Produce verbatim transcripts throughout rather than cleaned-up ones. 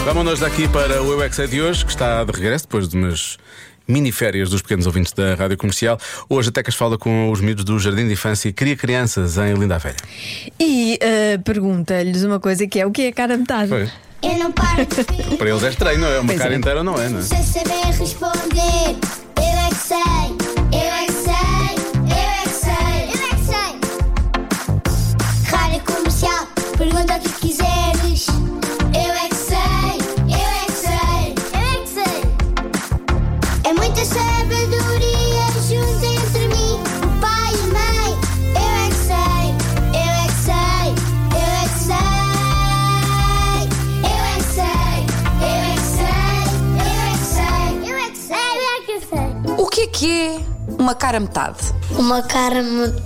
Vamos-nos daqui para o Eu é que Sei de hoje, que está de regresso depois de umas mini-férias dos pequenos ouvintes da Rádio Comercial. Hoje a Tecas fala com os miúdos do Jardim de Infância e Cria Crianças em Linda a Velha. E uh, pergunta-lhes uma coisa que é: o que é cara metade? Foi. Eu não paro de ver. Para eles é estranho, não é? Uma Pois cara é. inteira não é, não é? Sem saber responder. Eu é que sei. Eu é que sei. Eu é que sei. Eu é que sei. Rádio Comercial. Pergunta o que quiseres. Eu é que sei. Eu é que sei. Eu é que sei. É muita sabedoria junto entre mim, o pai e a mãe. Eu é que sei. Eu é que sei. Eu é que sei. Eu é que sei. Eu é que sei. Eu é que sei. Eu é que sei. Eu é que sei. O que é que é uma cara metade? Uma cara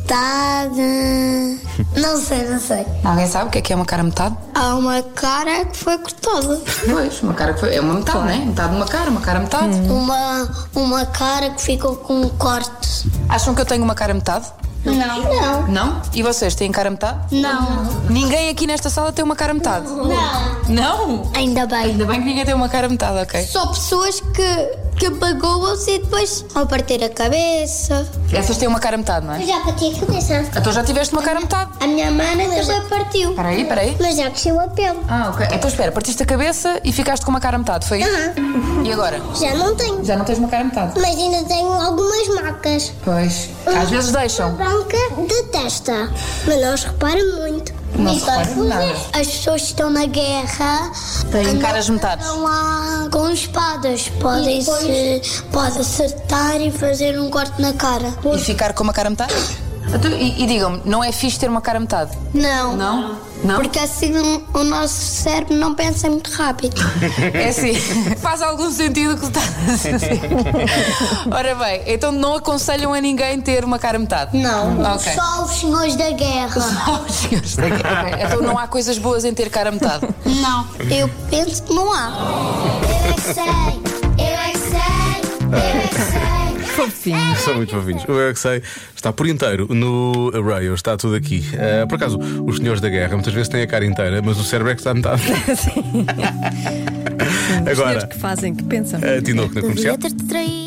metade. Não sei, não sei. Alguém sabe o que é que é uma cara metade? Há uma cara que foi cortada. Pois, uma cara que foi. É uma metade, não é? Metade de uma cara, uma cara metade. Uma, uma cara que ficou com um corte. Acham que eu tenho uma cara metade? Não. Não. Não? E vocês têm cara metade? Não. Ninguém aqui nesta sala tem uma cara metade? Não. Não? Ainda bem. Ainda bem que ninguém tem uma cara metade, ok? Só pessoas que, que apagou-se e depois ao partir a cabeça. Essas têm uma cara metade, não é? Eu já parti a cabeça. Então já tiveste uma cara metade. A minha mana também partiu. Espera aí, espera aí. Mas já cresceu a pele. Ah, ok. Então espera, partiste a cabeça e ficaste com uma cara metade, foi isso? Aham. E agora? Já não tenho. Já não tens uma cara metade? Mas ainda tenho algumas marcas. Pois. Às vezes deixam. Branca de testa. Mas não se repara muito. Não se Então, repara em nada. As pessoas que estão na guerra Têm andam- caras metades. andam lá com espadas. Podem se pode acertar e fazer um corte na cara. E ficar com uma cara metade? Então, E, e digam-me, não é fixe ter uma cara metade? Não. Não? Não? Porque assim o nosso cérebro não pensa muito rápido. É assim, faz algum sentido o que estás a dizer. Ora bem, então não aconselham a ninguém ter uma cara metade? Não. Ok. Só os senhores da guerra. Oh, senhores da guerra. Ok, então não há coisas boas em ter cara metade? Não. Eu penso que não há. Eu é que sei. Eu é que sei. Eu é que sei. Fofinhos. São muito fofinhos. O Eu é que Sei está por inteiro no Arraio, está tudo aqui. Uh, por acaso, os senhores da guerra muitas vezes têm a cara inteira, mas o cérebro é que está a metade. Sim. Os Agora, senhores que fazem, que pensam. a Tinoco na comercial. Devia ter-te traído.